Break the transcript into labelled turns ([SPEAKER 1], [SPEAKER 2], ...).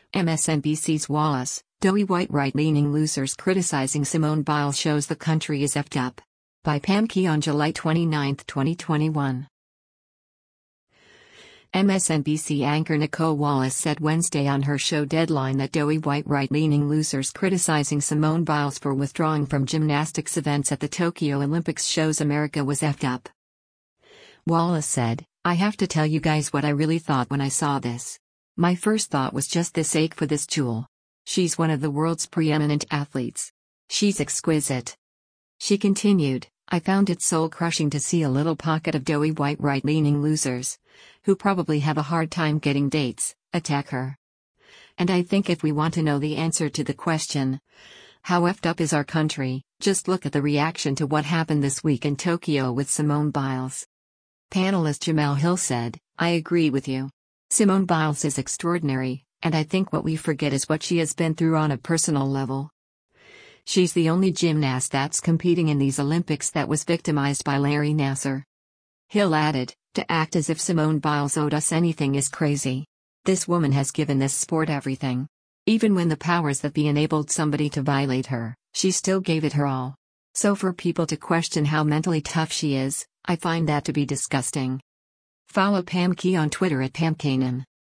[SPEAKER 1] MSNBC's Wallace, doughy white right-leaning losers criticizing Simone Biles shows the country is effed up. By Pam Key on July 29, 2021. MSNBC anchor Nicolle Wallace said Wednesday on her show Deadline that doughy white right-leaning losers criticizing Simone Biles for withdrawing from gymnastics events at the Tokyo Olympics shows America was effed up. Wallace said, "I have to tell you guys what I really thought when I saw this. My first thought was just this ache for this jewel. She's one of the world's preeminent athletes. She's exquisite." She continued, "I found it soul-crushing to see a little pocket of doughy white right-leaning losers, who probably have a hard time getting dates, attack her. And I think if we want to know the answer to the question, how effed up is our country, just look at the reaction to what happened this week in Tokyo with Simone Biles." Panelist Jemele Hill said, "I agree with you. Simone Biles is extraordinary, and I think what we forget is what she has been through on a personal level. She's the only gymnast that's competing in these Olympics that was victimized by Larry Nassar." Hill added, "To act as if Simone Biles owed us anything is crazy. This woman has given this sport everything. Even when the powers that be enabled somebody to violate her, she still gave it her all. So for people to question how mentally tough she is, I find that to be disgusting." Follow Pam Key on Twitter at PamKanan.